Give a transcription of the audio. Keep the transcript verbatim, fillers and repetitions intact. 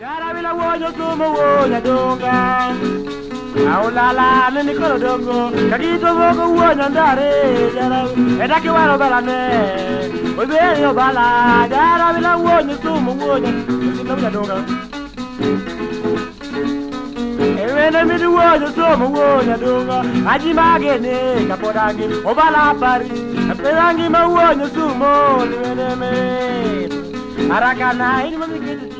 Yara bila wonyo tumo wonya donga. Aulala nini koro dongo. Kagito voko wonya ndare. Yara edaki waro bala ne. Oiberi obala. Yara bila wonyo tumo wonya. Sina wonya donga. Ewene midi wonyo tumo wonya donga. Aji magene kapodangi. Obala pari. Apedangi ma wonyo tumo. Ewene me. Arakana ini mamikiti.